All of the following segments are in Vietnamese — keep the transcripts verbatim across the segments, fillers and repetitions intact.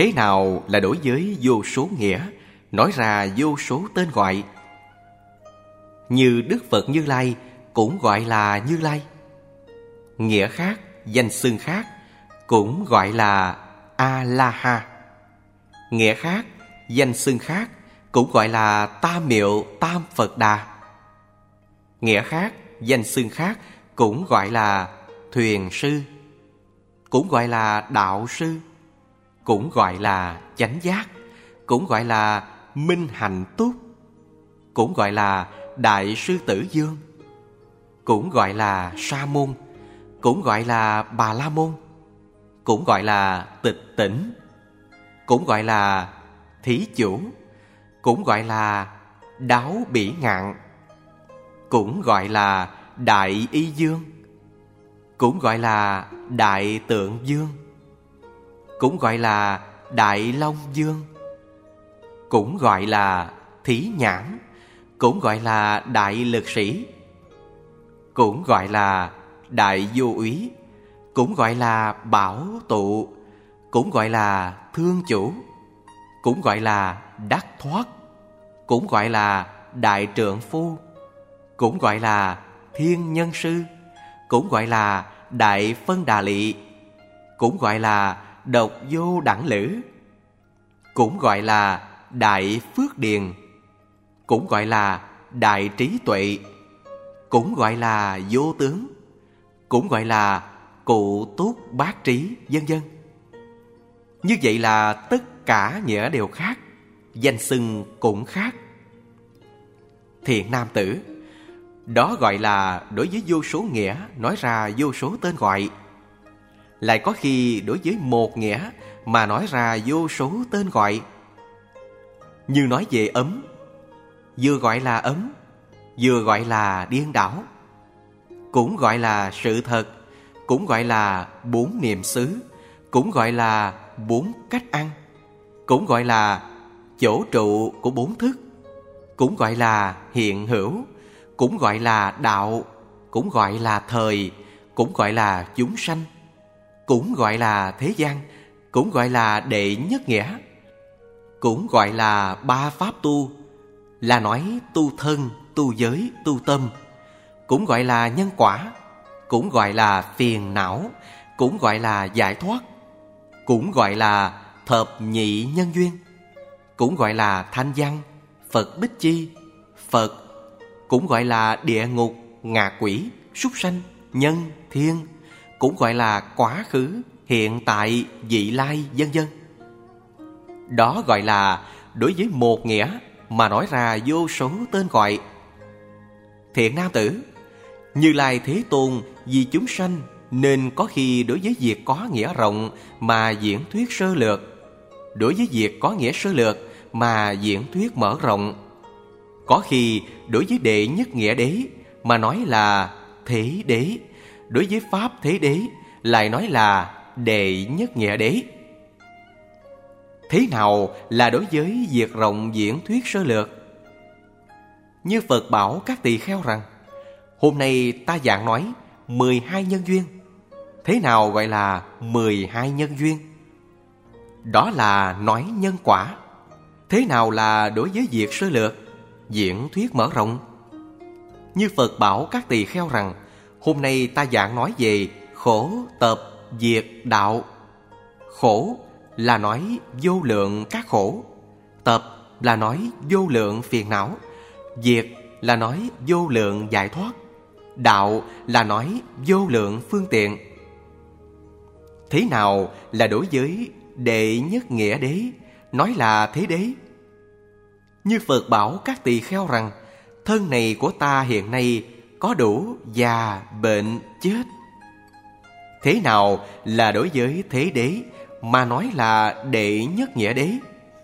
Thế nào là đối với vô số nghĩa, nói ra vô số tên gọi? Như Đức Phật Như Lai cũng gọi là Như Lai. Nghĩa khác, danh xưng khác cũng gọi là A-la-ha. Nghĩa khác, danh xưng khác cũng gọi là Tam Miệu Tam Phật Đà. Nghĩa khác, danh xưng khác cũng gọi là Thuyền Sư, cũng gọi là Đạo Sư, cũng gọi là Chánh Giác, cũng gọi là Minh Hạnh Túc, cũng gọi là Đại Sư Tử Dương, cũng gọi là Sa Môn, cũng gọi là Bà La Môn, cũng gọi là Tịch Tỉnh, cũng gọi là Thí Chủ, cũng gọi là Đáo Bỉ Ngạn, cũng gọi là Đại Y Dương, cũng gọi là Đại Tượng Dương, cũng gọi là Đại Long Dương, cũng gọi là Thí Nhãn, cũng gọi là Đại Lực Sĩ, cũng gọi là Đại Vô Úy, cũng gọi là Bảo Tụ, cũng gọi là Thương Chủ, cũng gọi là Đắc Thoát, cũng gọi là Đại Trượng Phu, cũng gọi là Thiên Nhân Sư, cũng gọi là Đại Phân Đà Lị, cũng gọi là Độc Vô Đẳng Lữ, cũng gọi là Đại Phước Điền, cũng gọi là Đại Trí Tuệ, cũng gọi là Vô Tướng, cũng gọi là Cụ Túc Bát Trí, vân vân. Như vậy là tất cả nghĩa đều khác, danh xưng cũng khác. Thiện nam tử, đó gọi là đối với vô số nghĩa nói ra vô số tên gọi. Lại có khi đối với một nghĩa mà nói ra vô số tên gọi. Như nói về ấm, vừa gọi là ấm, vừa gọi là điên đảo, cũng gọi là sự thật, cũng gọi là bốn niệm xứ, cũng gọi là bốn cách ăn, cũng gọi là chỗ trụ của bốn thức, cũng gọi là hiện hữu, cũng gọi là đạo, cũng gọi là thời, cũng gọi là chúng sanh, cũng gọi là thế gian, cũng gọi là đệ nhất nghĩa, cũng gọi là ba pháp tu, là nói tu thân, tu giới, tu tâm, cũng gọi là nhân quả, cũng gọi là phiền não, cũng gọi là giải thoát, cũng gọi là thập nhị nhân duyên, cũng gọi là thanh văn, Phật Bích Chi, Phật, cũng gọi là địa ngục, ngạ quỷ, súc sanh, nhân, thiên, cũng gọi là quá khứ, hiện tại, vị lai, vân vân. Đó gọi là đối với một nghĩa mà nói ra vô số tên gọi. Thiện nam tử, Như Lai Thế Tôn vì chúng sanh nên có khi đối với việc có nghĩa rộng mà diễn thuyết sơ lược, đối với việc có nghĩa sơ lược mà diễn thuyết mở rộng. Có khi đối với đệ nhất nghĩa đế mà nói là thế đế, đối với pháp thế đế lại nói là đệ nhất nghĩa đế. Thế nào là đối với việc rộng diễn thuyết sơ lược? Như Phật bảo các tỳ kheo rằng, hôm nay ta giảng nói mười hai nhân duyên. Thế nào gọi là mười hai nhân duyên? Đó là nói nhân quả. Thế nào là đối với việc sơ lược, diễn thuyết mở rộng? Như Phật bảo các tỳ kheo rằng, hôm nay ta giảng nói về khổ, tập, diệt, đạo. Khổ là nói vô lượng các khổ, tập là nói vô lượng phiền não, diệt là nói vô lượng giải thoát, đạo là nói vô lượng phương tiện. Thế nào là đối với đệ nhất nghĩa đế, nói là thế đế? Như Phật bảo các tỳ kheo rằng, thân này của ta hiện nay có đủ già, bệnh, chết. Thế nào là đối với thế đế mà nói là đệ nhất nghĩa đế?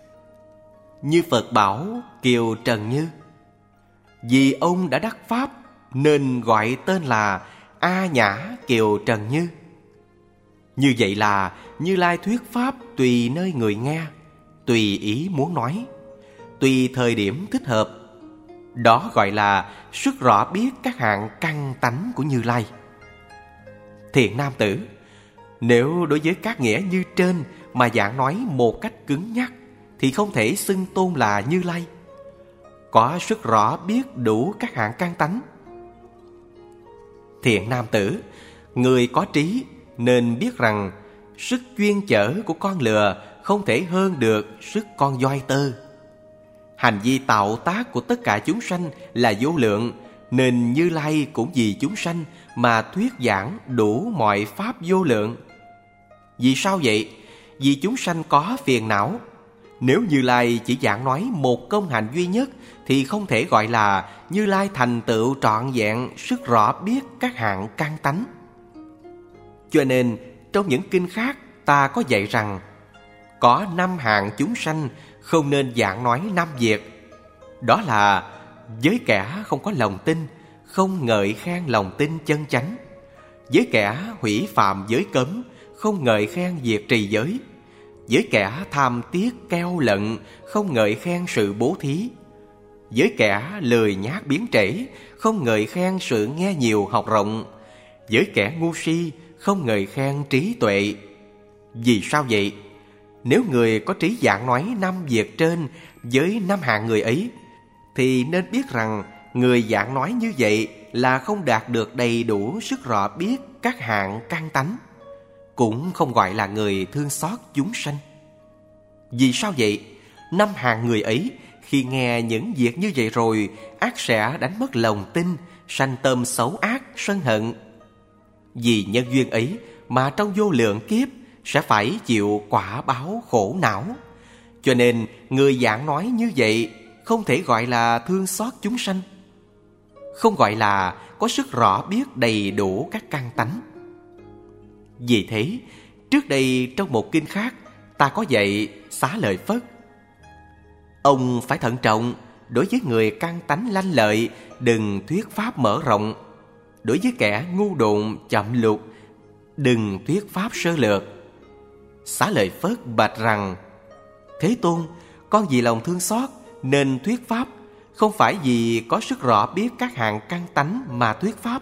Như Phật bảo Kiều Trần Như, vì ông đã đắc pháp nên gọi tên là A Nhã Kiều Trần Như. Như vậy là Như Lai thuyết pháp tùy nơi người nghe, tùy ý muốn nói, tùy thời điểm thích hợp. Đó gọi là rất rõ biết các hạng căn tánh của Như Lai. Thiện nam tử, nếu đối với các nghĩa như trên mà giảng nói một cách cứng nhắc thì không thể xưng tôn là Như Lai. Có sức rõ biết đủ các hạng căn tánh. Thiện nam tử, người có trí nên biết rằng sức chuyên chở của con lừa không thể hơn được sức con voi tơ. Hành vi tạo tác của tất cả chúng sanh là vô lượng, nên Như Lai cũng vì chúng sanh mà thuyết giảng đủ mọi pháp vô lượng. Vì sao vậy? Vì chúng sanh có phiền não. Nếu Như Lai chỉ giảng nói một công hạnh duy nhất thì không thể gọi là Như Lai thành tựu trọn vẹn sức rõ biết các hạng căn tánh. Cho nên trong những kinh khác ta có dạy rằng có năm hạng chúng sanh không nên giảng nói năm việc. Đó là với kẻ không có lòng tin, không ngợi khen lòng tin chân chánh; với kẻ hủy phạm giới cấm, không ngợi khen việc trì giới; với kẻ tham tiếc keo lận, không ngợi khen sự bố thí; với kẻ lười nhác biến trễ, không ngợi khen sự nghe nhiều học rộng; với kẻ ngu si, không ngợi khen trí tuệ. Vì sao vậy? Nếu người có trí giảng nói năm việc trên với năm hạng người ấy, thì nên biết rằng người giảng nói như vậy là không đạt được đầy đủ sức rõ biết các hạng căn tánh, cũng không gọi là người thương xót chúng sanh. Vì sao vậy? Năm hạng người ấy khi nghe những việc như vậy rồi, ắt sẽ đánh mất lòng tin, sanh tâm xấu ác, sân hận. Vì nhân duyên ấy mà trong vô lượng kiếp sẽ phải chịu quả báo khổ não. Cho nên người giảng nói như vậy không thể gọi là thương xót chúng sanh, không gọi là có sức rõ biết đầy đủ các căn tánh. Vì thế, trước đây trong một kinh khác ta có dạy Xá Lợi Phất: ông phải thận trọng, đối với người căn tánh lanh lợi đừng thuyết pháp mở rộng; đối với kẻ ngu độn chậm lục đừng thuyết pháp sơ lược. Xá Lợi Phất bạch rằng: Thế Tôn, con vì lòng thương xót nên thuyết pháp, không phải vì có sức rõ biết các hạng căn tánh mà thuyết pháp.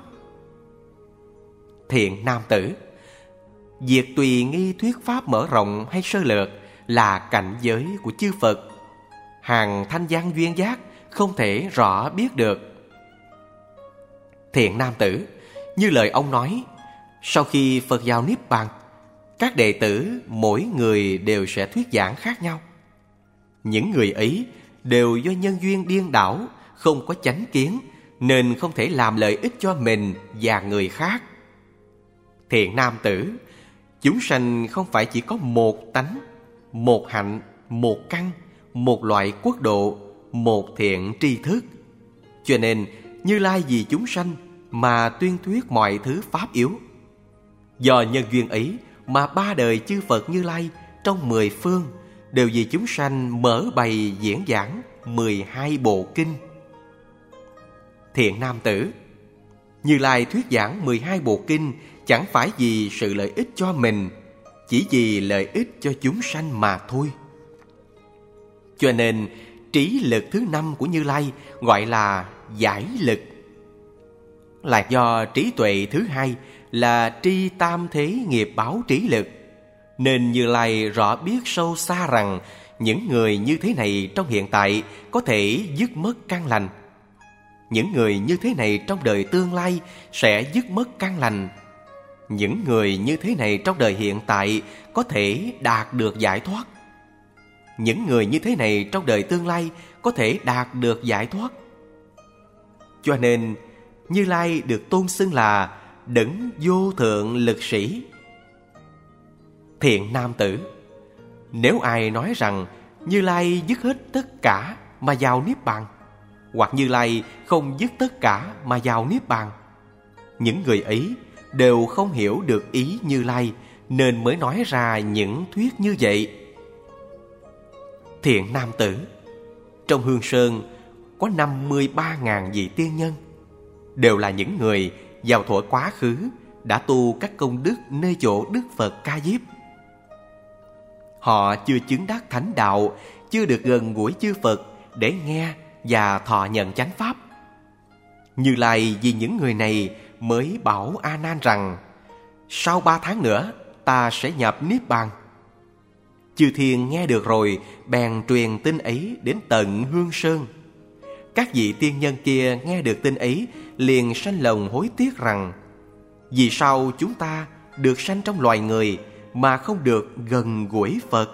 Thiện nam tử, việc tùy nghi thuyết pháp mở rộng hay sơ lược là cảnh giới của chư Phật. Hàng thanh văn duyên giác không thể rõ biết được. Thiện nam tử, như lời ông nói, sau khi Phật vào Niết Bàn, các đệ tử mỗi người đều sẽ thuyết giảng khác nhau. Những người ấy đều do nhân duyên điên đảo, không có chánh kiến, nên không thể làm lợi ích cho mình và người khác. Thiện nam tử, chúng sanh không phải chỉ có một tánh, một hạnh, một căn, một loại quốc độ, một thiện tri thức. Cho nên Như Lai vì chúng sanh mà tuyên thuyết mọi thứ pháp yếu. Do nhân duyên ấy mà ba đời chư Phật Như Lai trong mười phương đều vì chúng sanh mở bày diễn giảng mười hai bộ kinh. Thiện nam tử, Như Lai thuyết giảng mười hai bộ kinh chẳng phải vì sự lợi ích cho mình, chỉ vì lợi ích cho chúng sanh mà thôi. Cho nên trí lực thứ năm của Như Lai gọi là giải lực, là do trí tuệ thứ hai là tri tam thế nghiệp báo trí lực. Nên Như Lai rõ biết sâu xa rằng những người như thế này trong hiện tại có thể dứt mất căn lành. Những người như thế này trong đời tương lai sẽ dứt mất căn lành. Những người như thế này trong đời hiện tại có thể đạt được giải thoát. Những người như thế này trong đời tương lai có thể đạt được giải thoát. Cho nên Như Lai được tôn xưng là đấng vô thượng lực sĩ. Thiện nam tử, nếu ai nói rằng Như Lai dứt hết tất cả mà vào Niết Bàn, hoặc Như Lai không dứt tất cả mà vào Niết Bàn, những người ấy đều không hiểu được ý Như Lai, nên mới nói ra những thuyết như vậy. Thiện nam tử, trong Hương Sơn có năm mươi ba ngàn vị tiên nhân, đều là những người vào thuở quá khứ đã tu các công đức nơi chỗ Đức Phật Ca Diếp. Họ chưa chứng đắc thánh đạo, chưa được gần gũi chư Phật để nghe và thọ nhận chánh pháp. Như Lai vì những người này mới bảo A Nan rằng: sau ba tháng nữa ta sẽ nhập Niết Bàn. Chư thiên nghe được rồi, bèn truyền tin ấy đến tận Hương Sơn. Các vị tiên nhân kia nghe được tin ấy, liền sanh lòng hối tiếc rằng: vì sao chúng ta được sanh trong loài người mà không được gần gũi Phật?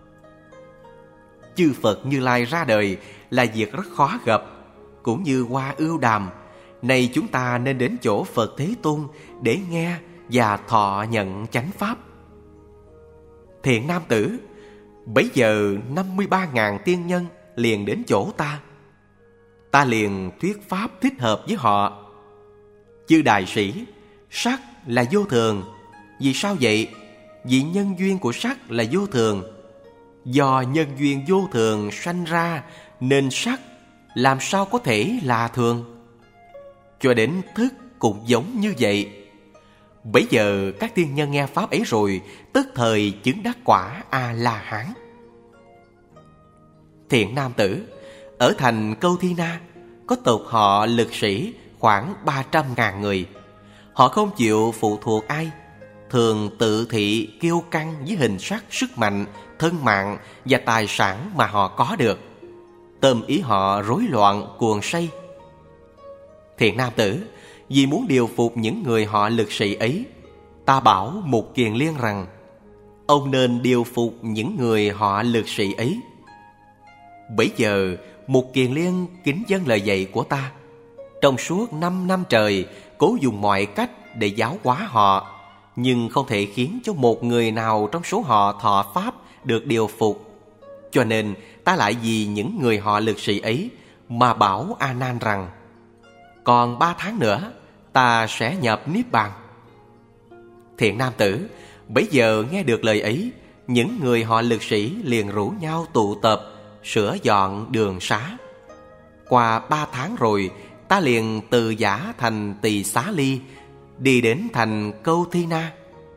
Chư Phật Như Lai ra đời là việc rất khó gặp, cũng như hoa ưu đàm. Nay chúng ta nên đến chỗ Phật Thế Tôn để nghe và thọ nhận chánh pháp. Thiện nam tử, bấy giờ năm mươi ba ngàn tiên nhân liền đến chỗ ta. Ta liền thuyết pháp thích hợp với họ. Chư đại sĩ, sắc là vô thường. Vì sao vậy? Vì nhân duyên của sắc là vô thường. Do nhân duyên vô thường sanh ra nên sắc làm sao có thể là thường? Cho đến thức cũng giống như vậy. Bấy giờ các tiên nhân nghe pháp ấy rồi, tức thời chứng đắc quả A-la-hán. Thiện nam tử, ở thành Câu Thi Na có tộc họ Lực Sĩ khoảng ba trăm ngàn người. Họ không chịu phụ thuộc ai, thường tự thị kiêu căng với hình sắc, sức mạnh, thân mạng và tài sản mà họ có được. Tâm ý họ rối loạn, cuồng say. Thiện nam tử, vì muốn điều phục những người họ Lực Sĩ ấy, ta bảo Mục Kiền Liên rằng: ông nên điều phục những người họ Lực Sĩ ấy. Bấy giờ Mục Kiền Liên kính dâng lời dạy của ta. Trong suốt năm năm trời, cố dùng mọi cách để giáo hóa họ, nhưng không thể khiến cho một người nào trong số họ thọ pháp được điều phục. Cho nên ta lại vì những người họ Lực Sĩ ấy mà bảo A Nan rằng: còn ba tháng nữa ta sẽ nhập Niết Bàn. Thiện nam tử, bấy giờ nghe được lời ấy, những người họ Lực Sĩ liền rủ nhau tụ tập, sửa dọn đường xá. Qua ba tháng rồi, ta liền từ Giả thành Tỳ Xá Ly, đi đến thành Câu Thi Na.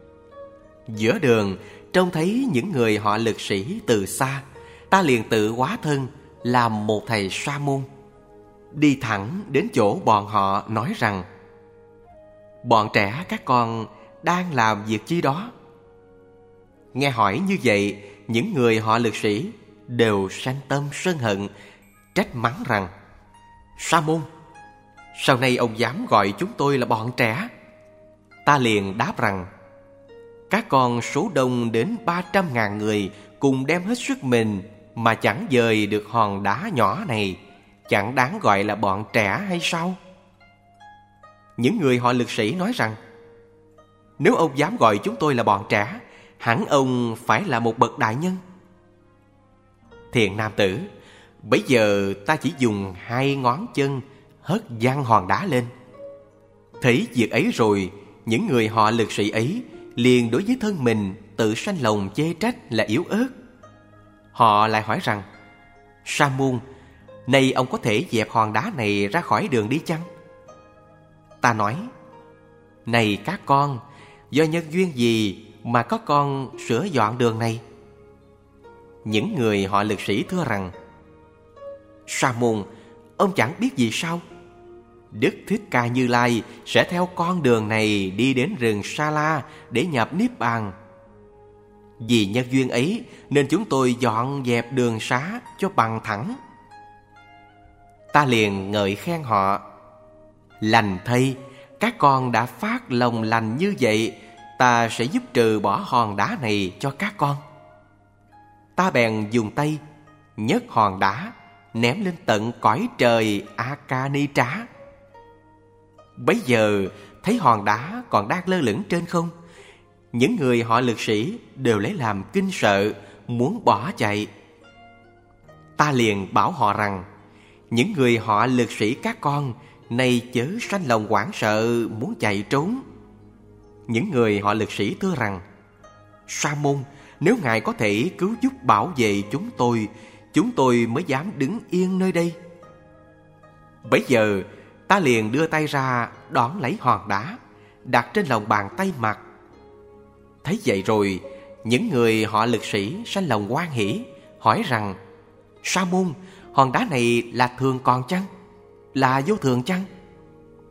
Giữa đường, trông thấy những người họ Lực Sĩ từ xa, ta liền tự hóa thân làm một thầy sa môn, đi thẳng đến chỗ bọn họ nói rằng: bọn trẻ các con đang làm việc chi đó? Nghe hỏi như vậy, những người họ Lực Sĩ đều sanh tâm sân hận, trách mắng rằng: sa môn, sau này ông dám gọi chúng tôi là bọn trẻ? Ta liền đáp rằng: các con số đông đến ba trăm ngàn người cùng đem hết sức mình mà chẳng dời được hòn đá nhỏ này, chẳng đáng gọi là bọn trẻ hay sao? Những người họ Lực Sĩ nói rằng: nếu ông dám gọi chúng tôi là bọn trẻ, hẳn ông phải là một bậc đại nhân. Thiện nam tử, bấy giờ ta chỉ dùng hai ngón chân hất văng hòn đá lên. Thấy việc ấy rồi, những người họ Lực Sĩ ấy liền đối với thân mình tự sanh lòng chê trách là yếu ớt. Họ lại hỏi rằng: sa môn, nay ông có thể dẹp hòn đá này ra khỏi đường đi chăng? Ta nói: này các con, do nhân duyên gì mà có con sửa dọn đường này? Những người họ Lực Sĩ thưa rằng: sa môn, ông chẳng biết gì sao? Đức Thích Ca Như Lai sẽ theo con đường này đi đến rừng Sa La để nhập Niết Bàn. Vì nhân duyên ấy nên chúng tôi dọn dẹp đường xá cho bằng thẳng. Ta liền ngợi khen họ: lành thay, các con đã phát lòng lành như vậy, ta sẽ giúp trừ bỏ hòn đá này cho các con. Ta bèn dùng tay nhấc hòn đá ném lên tận cõi trời Akanitrá. Bấy giờ thấy hòn đá còn đang lơ lửng trên không, những người họ Lực Sĩ đều lấy làm kinh sợ, muốn bỏ chạy. Ta liền bảo họ rằng: những người họ Lực Sĩ các con nay chớ sanh lòng hoảng sợ muốn chạy trốn. Những người họ Lực Sĩ thưa rằng: sa môn, nếu ngài có thể cứu giúp bảo vệ chúng tôi, chúng tôi mới dám đứng yên nơi đây. Bấy giờ ta liền đưa tay ra đón lấy hòn đá, đặt trên lòng bàn tay mặt. Thấy vậy rồi, những người họ Lực Sĩ sanh lòng hoan hỉ, hỏi rằng: sa môn, hòn đá này là thường còn chăng? Là vô thường chăng?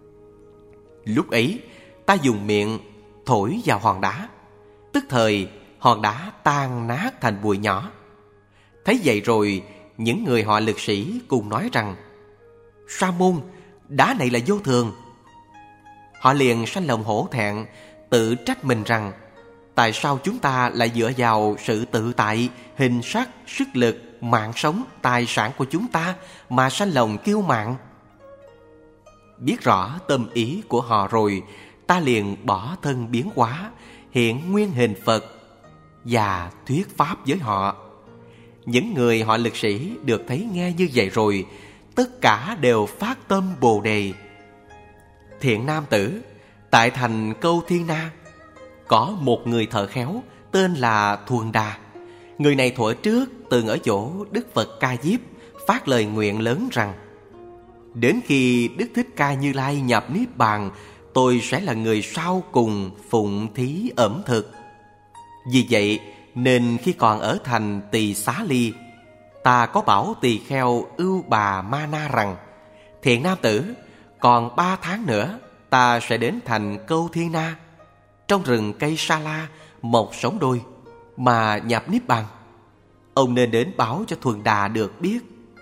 Lúc ấy ta dùng miệng thổi vào hòn đá, tức thời hòn đá tan nát thành bụi nhỏ. Thấy vậy rồi, những người họ Lực Sĩ cùng nói rằng: Sa môn, đá này là vô thường. Họ liền sanh lòng hổ thẹn, tự trách mình rằng: tại sao chúng ta lại dựa vào sự tự tại, hình sắc, sức lực, mạng sống, tài sản của chúng ta mà sanh lòng kiêu mạn? Biết rõ tâm ý của họ rồi, ta liền bỏ thân biến hóa, hiện nguyên hình Phật và thuyết pháp với họ. Những người họ Lực Sĩ được thấy nghe như vậy rồi, tất cả đều phát tâm Bồ Đề. Thiện nam tử, tại thành Câu Thiên Na có một người thợ khéo tên là Thuần Đà. Người này thuở trước từng ở chỗ Đức Phật Ca Diếp phát lời nguyện lớn rằng: đến khi Đức Thích Ca Như Lai nhập Niết Bàn, tôi sẽ là người sau cùng phụng thí ẩm thực. Vì vậy nên khi còn ở thành Tỳ Xá Ly, ta có bảo tỳ kheo Ưu Bà Ma Na rằng: thiện nam tử, còn ba tháng nữa ta sẽ đến thành Câu Thiên Na, trong rừng cây sa la mọc sống đôi mà nhập Niết Bàn. Ông nên đến báo cho Thuần Đà được biết.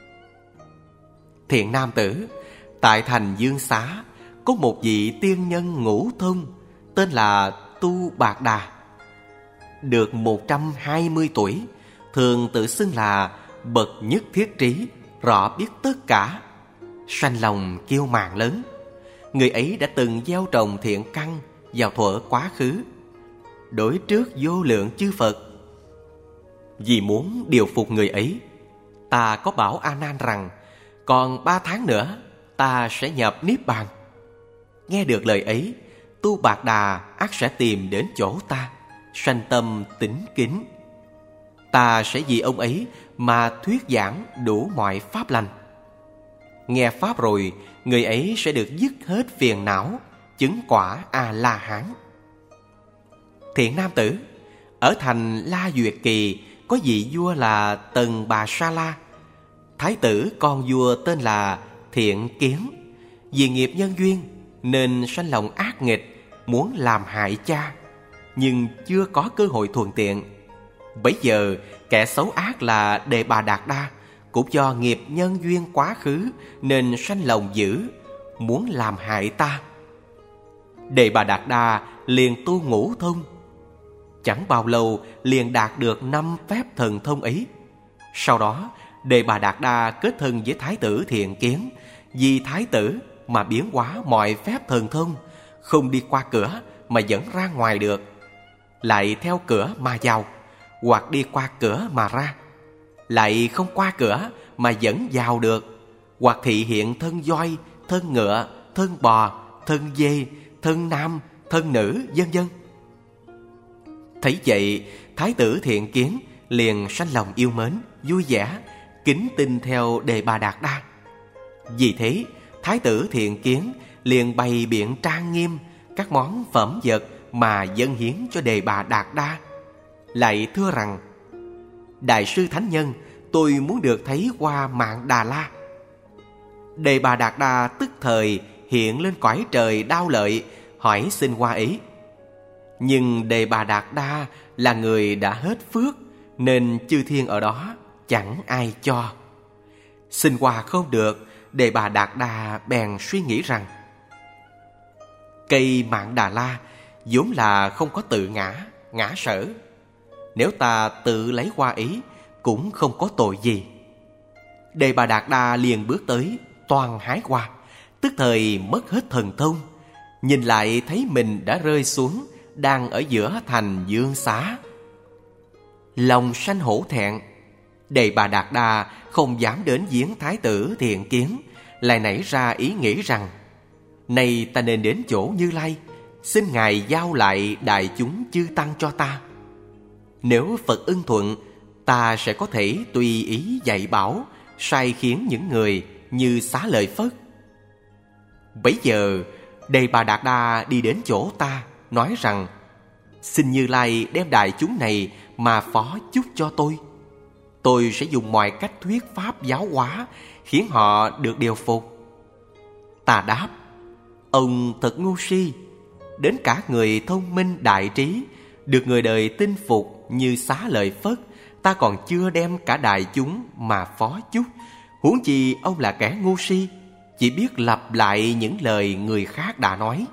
Thiện nam tử, tại thành Dương Xá có một vị tiên nhân ngũ thông tên là Tu Bạc Đà. Được một trăm hai mươi tuổi, thường tự xưng là bậc nhất thiết trí, rõ biết tất cả, sanh lòng kiêu mạn lớn. Người ấy đã từng gieo trồng thiện căn vào thuở quá khứ, đối trước vô lượng chư Phật. Vì muốn điều phục người ấy, ta có bảo A Nan rằng: còn ba tháng nữa ta sẽ nhập Niết Bàn. Nghe được lời ấy, Tu Bạc Đà ắt sẽ tìm đến chỗ ta, sanh tâm tín kính. Ta sẽ vì ông ấy mà thuyết giảng đủ mọi pháp lành. Nghe pháp rồi, người ấy sẽ được dứt hết phiền não, chứng quả A-la-hán. Thiện nam tử, ở thành La Duyệt Kỳ có vị vua là Tần Bà Sa La. Thái tử con vua tên là Thiện Kiến. Vì nghiệp nhân duyên nên sanh lòng ác nghịch, muốn làm hại cha, nhưng chưa có cơ hội thuận tiện. Bấy giờ kẻ xấu ác là Đề Bà Đạt Đa cũng do nghiệp nhân duyên quá khứ nên sanh lòng dữ, muốn làm hại ta. Đề Bà Đạt Đa liền tu ngũ thông. Chẳng bao lâu liền đạt được năm phép thần thông ấy. Sau đó Đề Bà Đạt Đa kết thân với Thái tử Thiện Kiến, vì Thái tử mà biến hóa mọi phép thần thông, không đi qua cửa mà dẫn ra ngoài được, lại theo cửa mà vào, hoặc đi qua cửa mà ra, lại không qua cửa mà dẫn vào được, hoặc thị hiện thân voi, thân ngựa, thân bò, thân dê, thân nam, thân nữ, vân vân. Thấy vậy, Thái tử Thiện Kiến liền sanh lòng yêu mến, vui vẻ, kính tin theo Đề Bà Đạt Đa. Vì thế, Thái tử Thiện Kiến liền bày biện trang nghiêm các món phẩm vật mà dâng hiến cho Đề Bà Đạt Đa, lại thưa rằng: đại sư thánh nhân, tôi muốn được thấy qua Mạn Đà La. Đề Bà Đạt Đa tức thời hiện lên cõi trời Đao Lợi, hỏi xin qua ấy. Nhưng Đề Bà Đạt Đa là người đã hết phước, nên chư thiên ở đó chẳng ai cho. Xin qua không được, Đề Bà Đạt Đa bèn suy nghĩ rằng: cây Mạn Đà La vốn là không có tự ngã, ngã sở. Nếu ta tự lấy qua ý cũng không có tội gì. Đề Bà Đạt Đa liền bước tới, toàn hái qua, tức thời mất hết thần thông. Nhìn lại thấy mình đã rơi xuống, đang ở giữa thành Dương Xá. Lòng sanh hổ thẹn, Đề Bà Đạt Đa không dám đến viếng Thái tử Thiện Kiến, lại nảy ra ý nghĩ rằng: này ta nên đến chỗ Như Lai, xin Ngài giao lại đại chúng chư tăng cho ta. Nếu Phật ưng thuận, ta sẽ có thể tùy ý dạy bảo, sai khiến những người như Xá Lợi Phất. Bấy giờ Đề Bà Đạt Đa đi đến chỗ ta, nói rằng: xin Như Lai đem đại chúng này mà phó chúc cho tôi. Tôi sẽ dùng mọi cách thuyết pháp giáo hóa, khiến họ được điều phục. Ta đáp: ông thật ngu si, đến cả người thông minh đại trí, được người đời tin phục như xá lợi Phất, ta còn chưa đem cả đại chúng mà phó chúc, huống chi ông là kẻ ngu si, chỉ biết lặp lại những lời người khác đã nói.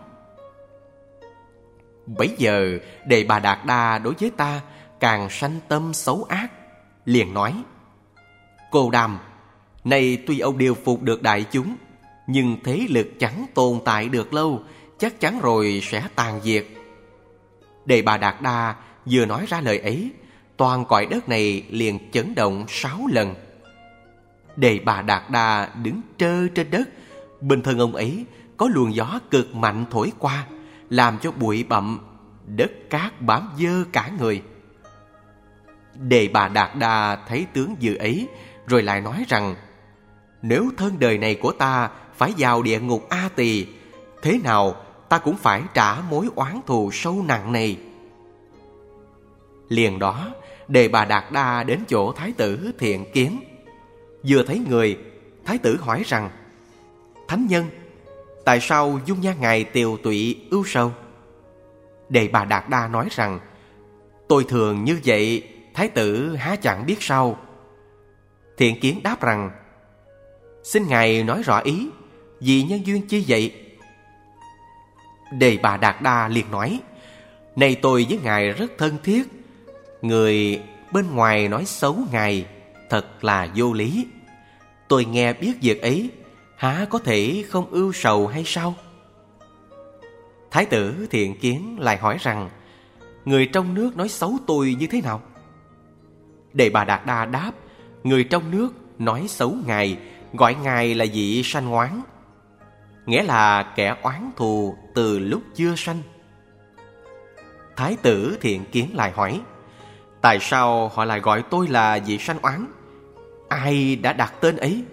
Bấy giờ Đề Bà Đạt Đa đối với ta càng sanh tâm xấu ác, liền nói: Cô Đàm, này tuy ông điều phục được đại chúng, nhưng thế lực chẳng tồn tại được lâu, chắc chắn rồi sẽ tàn diệt. Đề Bà Đạt Đa vừa nói ra lời ấy, toàn cõi đất này liền chấn động sáu lần. Đề Bà Đạt Đa đứng trơ trên đất, bên thân ông ấy có luồng gió cực mạnh thổi qua, làm cho bụi bặm, đất cát bám dơ cả người. Đề Bà Đạt Đa thấy tướng dự ấy, rồi lại nói rằng: Nếu thân đời này của ta phải vào địa ngục A Tỳ, thế nào ta cũng phải trả mối oán thù sâu nặng này. Liền đó, Đề Bà Đạt Đa đến chỗ Thái tử Thiện Kiến. Vừa thấy người, Thái tử hỏi rằng: Thánh nhân, tại sao dung nhan ngài tiều tụy ưu sầu? Đề Bà Đạt Đa nói rằng: Tôi thường như vậy, Thái tử há chẳng biết sao. Thiện Kiến đáp rằng: Xin ngài nói rõ ý, vì nhân duyên chi vậy? Đề Bà Đạt Đa liền nói: Này tôi với ngài rất thân thiết, người bên ngoài nói xấu ngài thật là vô lý. Tôi nghe biết việc ấy, há có thể không ưu sầu hay sao? Thái tử Thiện Kiến lại hỏi rằng: Người trong nước nói xấu tôi như thế nào? Đề Bà Đạt Đa đáp: Người trong nước nói xấu ngài, gọi ngài là vị sanh oán, nghĩa là kẻ oán thù từ lúc chưa sanh. Thái tử Thiện Kiến lại hỏi: Tại sao họ lại gọi tôi là vị sanh oán? Ai đã đặt tên ấy?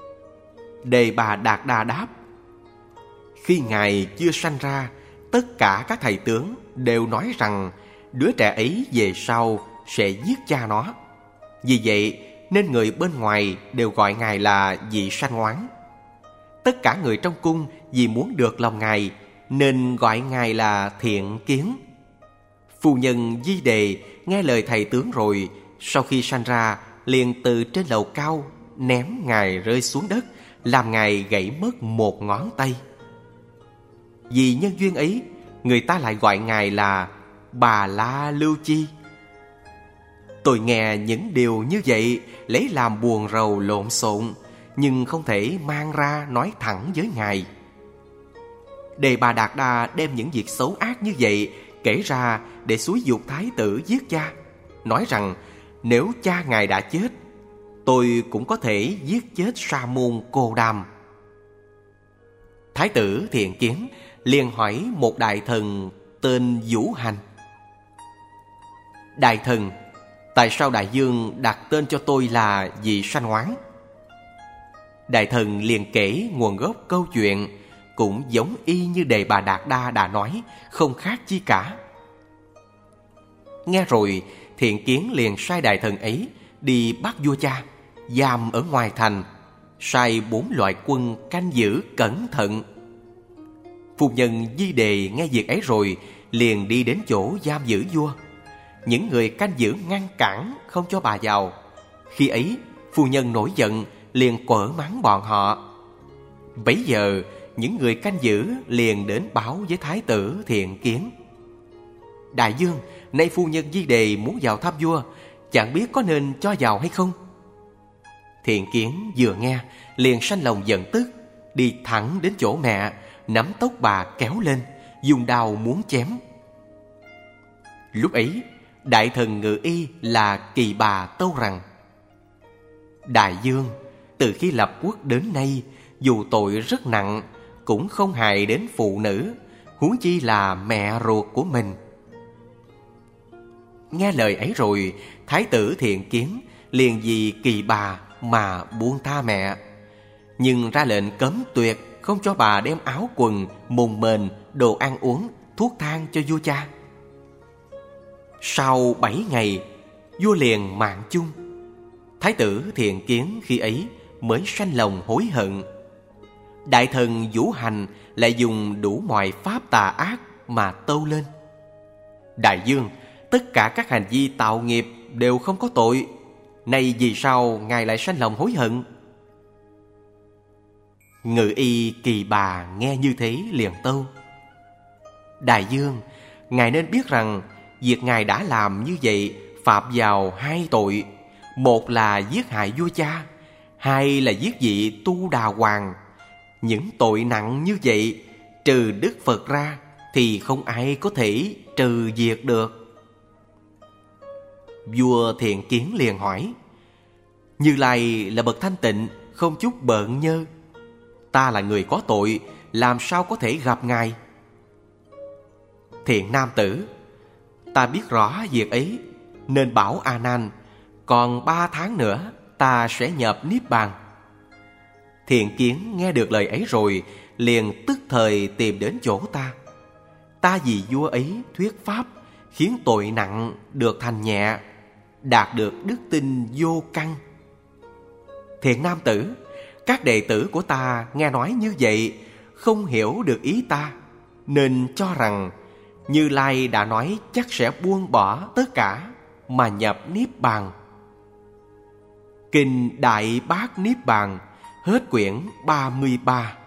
Đề Bà Đạt Đa đáp: Khi ngài chưa sanh ra, tất cả các thầy tướng đều nói rằng đứa trẻ ấy về sau sẽ giết cha nó. Vì vậy nên người bên ngoài đều gọi ngài là vị sanh oán. Tất cả người trong cung vì muốn được lòng ngài nên gọi ngài là Thiện Kiến. Phu nhân Di Đề nghe lời thầy tướng rồi, sau khi sanh ra liền từ trên lầu cao ném ngài rơi xuống đất, làm ngài gãy mất một ngón tay. Vì nhân duyên ấy, người ta lại gọi ngài là Bà La Lưu Chi. Tôi nghe những điều như vậy lấy làm buồn rầu lộn xộn, nhưng không thể mang ra nói thẳng với ngài. Đề Bà Đạt Đa đem những việc xấu ác như vậy kể ra để xúi giục thái tử giết cha, nói rằng nếu cha ngài đã chết, tôi cũng có thể giết chết sa môn Cô Đàm. Thái tử Thiện Kiến liền hỏi một đại thần tên Vũ Hành: Đại thần, tại sao đại vương đặt tên cho tôi là vị sanh oán? Đại thần liền kể nguồn gốc câu chuyện, cũng giống y như Đề Bà Đạt Đa đã nói, không khác chi cả. Nghe rồi, Thiện Kiến liền sai đại thần ấy đi bắt vua cha, giam ở ngoài thành, sai bốn loại quân canh giữ cẩn thận. Phu nhân Di Đề nghe việc ấy rồi liền đi đến chỗ giam giữ vua. Những người canh giữ ngăn cản không cho bà vào. Khi ấy phu nhân nổi giận, liền quở mắng bọn họ. Bấy giờ những người canh giữ liền đến báo với thái tử Thiện Kiến: Đại vương, nay phu nhân Di Đề muốn vào thăm vua, chẳng biết có nên cho vào hay không? Thiện Kiến vừa nghe liền sanh lòng giận tức, đi thẳng đến chỗ mẹ, nắm tóc bà kéo lên, dùng đao muốn chém. Lúc ấy đại thần ngự y là Kỳ Bà tâu rằng: Đại vương, từ khi lập quốc đến nay, dù tội rất nặng cũng không hại đến phụ nữ, huống chi là mẹ ruột của mình. Nghe lời ấy rồi, thái tử Thiện Kiến liền vì Kỳ Bà mà buông tha mẹ, nhưng ra lệnh cấm tuyệt không cho bà đem áo quần, mùng mền, đồ ăn uống, thuốc thang cho vua cha. Sau bảy ngày, vua liền mạng chung. Thái tử Thiện Kiến khi ấy mới sanh lòng hối hận. Đại thần Vũ Hành lại dùng đủ mọi pháp tà ác mà tâu lên: Đại vương, tất cả các hành vi tạo nghiệp đều không có tội. Nay vì sao Ngài lại sanh lòng hối hận? Ngự y Kỳ Bà nghe như thế liền tâu: Đại vương, Ngài nên biết rằng việc Ngài đã làm như vậy phạm vào hai tội. Một là giết hại vua cha, hai là giết vị Tu Đà Hoàng. Những tội nặng như vậy, trừ Đức Phật ra thì không ai có thể trừ diệt được. Vua Thiện Kiến liền hỏi: Như Lai là bậc thanh tịnh, không chút bợn nhơ. Ta là người có tội, làm sao có thể gặp Ngài? Thiện nam tử: Ta biết rõ việc ấy, nên bảo A Nan, còn ba tháng nữa ta sẽ nhập Niết Bàn. Thiện Kiến nghe được lời ấy rồi, liền tức thời tìm đến chỗ ta. Ta vì vua ấy thuyết pháp, khiến tội nặng được thành nhẹ, đạt được đức tin vô căn. Thiện nam tử, các đệ tử của ta nghe nói như vậy, không hiểu được ý ta, nên cho rằng Như Lai đã nói chắc sẽ buông bỏ tất cả mà nhập Niết Bàn. Kinh Đại Bát Niết Bàn, hết quyển ba mươi ba.